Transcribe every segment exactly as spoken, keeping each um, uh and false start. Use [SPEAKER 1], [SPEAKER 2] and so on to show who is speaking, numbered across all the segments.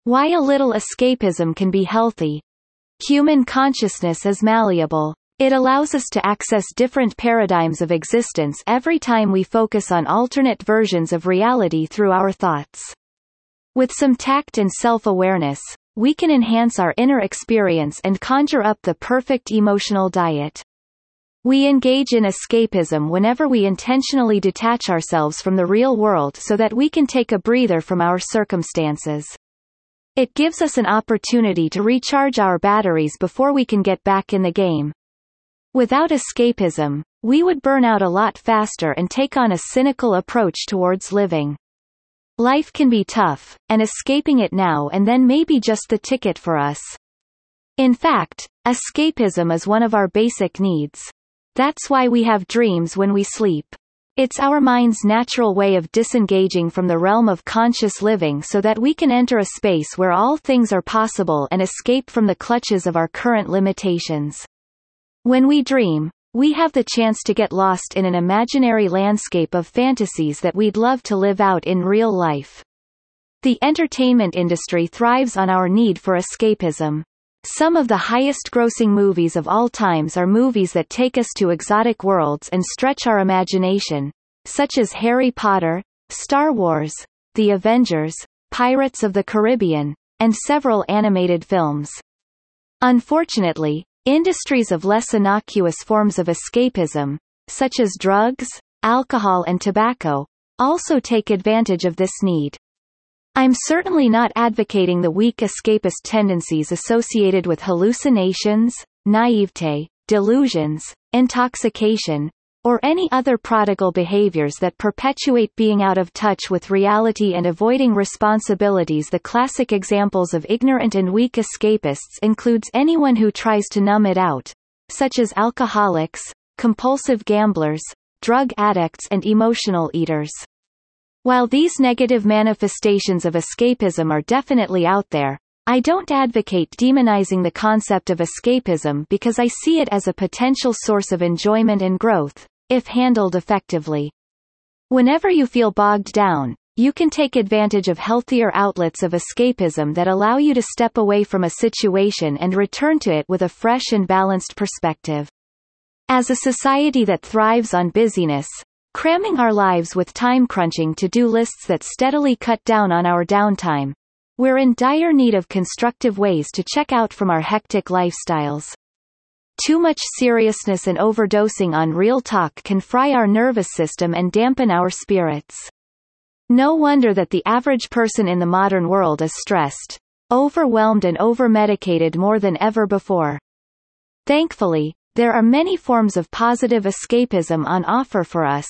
[SPEAKER 1] Why a little escapism can be healthy. Human consciousness is malleable. It allows us to access different paradigms of existence every time we focus on alternate versions of reality through our thoughts. With some tact and self-awareness, we can enhance our inner experience and conjure up the perfect emotional diet. We engage in escapism whenever we intentionally detach ourselves from the real world so that we can take a breather from our circumstances. It gives us an opportunity to recharge our batteries before we can get back in the game. Without escapism, we would burn out a lot faster and take on a cynical approach towards living. Life can be tough, and escaping it now and then may be just the ticket for us. In fact, escapism is one of our basic needs. That's why we have dreams when we sleep. It's our mind's natural way of disengaging from the realm of conscious living so that we can enter a space where all things are possible and escape from the clutches of our current limitations. When we dream, we have the chance to get lost in an imaginary landscape of fantasies that we'd love to live out in real life. The entertainment industry thrives on our need for escapism. Some of the highest-grossing movies of all times are movies that take us to exotic worlds and stretch our imagination, such as Harry Potter, Star Wars, The Avengers, Pirates of the Caribbean, and several animated films. Unfortunately, industries of less innocuous forms of escapism, such as drugs, alcohol and tobacco, also take advantage of this need. I'm certainly not advocating the weak escapist tendencies associated with hallucinations, naivete, delusions, intoxication, or any other prodigal behaviors that perpetuate being out of touch with reality and avoiding responsibilities. The classic examples of ignorant and weak escapists includes anyone who tries to numb it out, such as alcoholics, compulsive gamblers, drug addicts and emotional eaters. While these negative manifestations of escapism are definitely out there, I don't advocate demonizing the concept of escapism because I see it as a potential source of enjoyment and growth, if handled effectively. Whenever you feel bogged down, you can take advantage of healthier outlets of escapism that allow you to step away from a situation and return to it with a fresh and balanced perspective. As a society that thrives on busyness, cramming our lives with time-crunching to-do lists that steadily cut down on our downtime, we're in dire need of constructive ways to check out from our hectic lifestyles. Too much seriousness and overdosing on real talk can fry our nervous system and dampen our spirits. No wonder that the average person in the modern world is stressed, overwhelmed and over-medicated more than ever before. Thankfully, there are many forms of positive escapism on offer for us.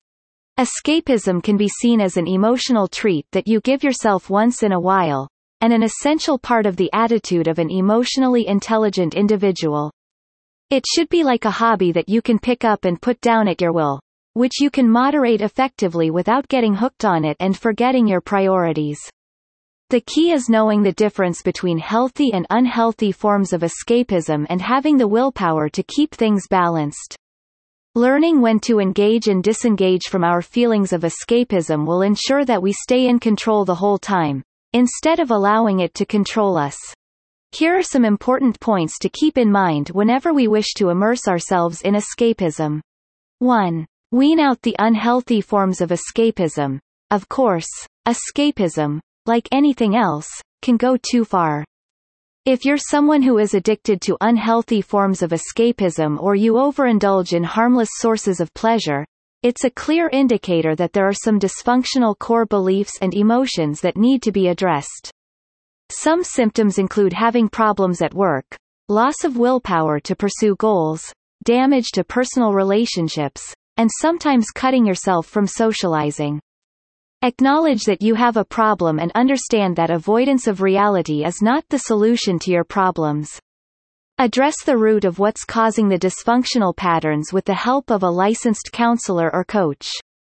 [SPEAKER 1] Escapism can be seen as an emotional treat that you give yourself once in a while, and an essential part of the attitude of an emotionally intelligent individual. It should be like a hobby that you can pick up and put down at your will, which you can moderate effectively without getting hooked on it and forgetting your priorities. The key is knowing the difference between healthy and unhealthy forms of escapism and having the willpower to keep things balanced. Learning when to engage and disengage from our feelings of escapism will ensure that we stay in control the whole time, instead of allowing it to control us. Here are some important points to keep in mind whenever we wish to immerse ourselves in escapism. one. Wean out the unhealthy forms of escapism. Of course, escapism, like anything else, can go too far. If you're someone who is addicted to unhealthy forms of escapism or you overindulge in harmless sources of pleasure, it's a clear indicator that there are some dysfunctional core beliefs and emotions that need to be addressed. Some symptoms include having problems at work, loss of willpower to pursue goals, damage to personal relationships, and sometimes cutting yourself from socializing. Acknowledge that you have a problem and understand that avoidance of reality is not the solution to your problems. Address the root of what's causing the dysfunctional patterns with the help of a licensed counselor or coach.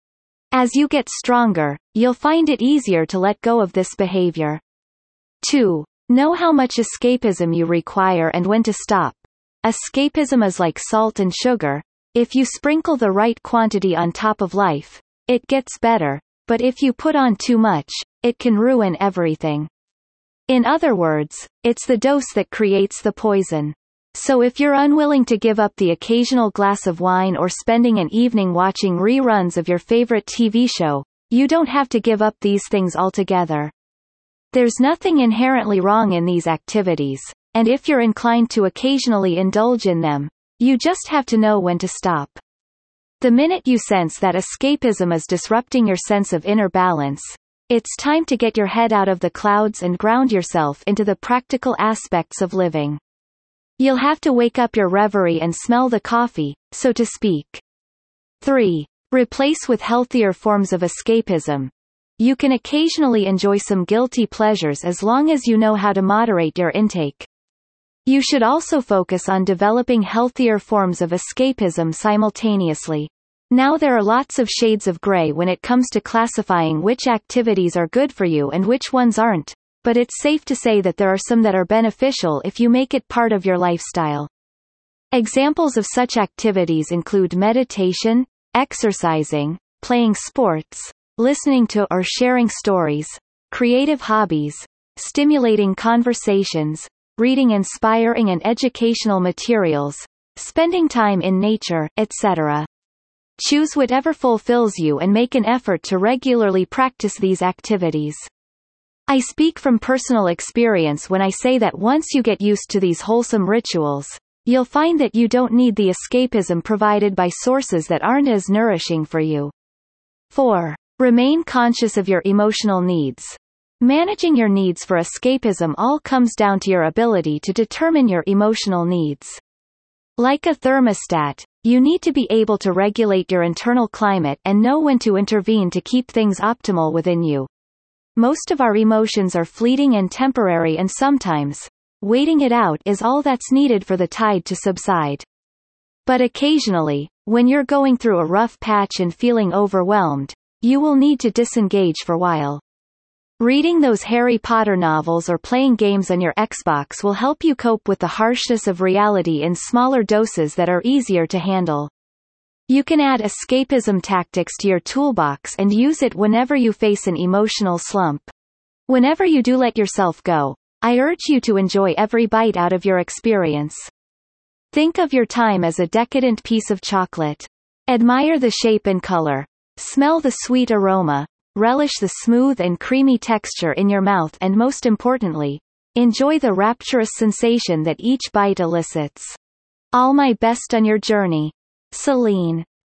[SPEAKER 1] As you get stronger, you'll find it easier to let go of this behavior. two. Know how much escapism you require and when to stop. Escapism is like salt and sugar. If you sprinkle the right quantity on top of life, it gets better. But if you put on too much, it can ruin everything. In other words, it's the dose that creates the poison. So if you're unwilling to give up the occasional glass of wine or spending an evening watching reruns of your favorite T V show, you don't have to give up these things altogether. There's nothing inherently wrong in these activities, and if you're inclined to occasionally indulge in them, you just have to know when to stop. The minute you sense that escapism is disrupting your sense of inner balance, it's time to get your head out of the clouds and ground yourself into the practical aspects of living. You'll have to wake up your reverie and smell the coffee, so to speak. three. Replace with healthier forms of escapism. You can occasionally enjoy some guilty pleasures as long as you know how to moderate your intake. You should also focus on developing healthier forms of escapism simultaneously. Now there are lots of shades of gray when it comes to classifying which activities are good for you and which ones aren't, but it's safe to say that there are some that are beneficial if you make it part of your lifestyle. Examples of such activities include meditation, exercising, playing sports, listening to or sharing stories, creative hobbies, stimulating conversations, reading inspiring and educational materials, spending time in nature, et cetera. Choose whatever fulfills you and make an effort to regularly practice these activities. I speak from personal experience when I say that once you get used to these wholesome rituals, you'll find that you don't need the escapism provided by sources that aren't as nourishing for you. four. Remain conscious of your emotional needs. Managing your needs for escapism all comes down to your ability to determine your emotional needs. Like a thermostat, you need to be able to regulate your internal climate and know when to intervene to keep things optimal within you. Most of our emotions are fleeting and temporary, and sometimes, waiting it out is all that's needed for the tide to subside. But occasionally, when you're going through a rough patch and feeling overwhelmed, you will need to disengage for a while. Reading those Harry Potter novels or playing games on your Xbox will help you cope with the harshness of reality in smaller doses that are easier to handle. You can add escapism tactics to your toolbox and use it whenever you face an emotional slump. Whenever you do let yourself go, I urge you to enjoy every bite out of your experience. Think of your time as a decadent piece of chocolate. Admire the shape and color. Smell the sweet aroma. Relish the smooth and creamy texture in your mouth, and most importantly, enjoy the rapturous sensation that each bite elicits. All my best on your journey. Celine.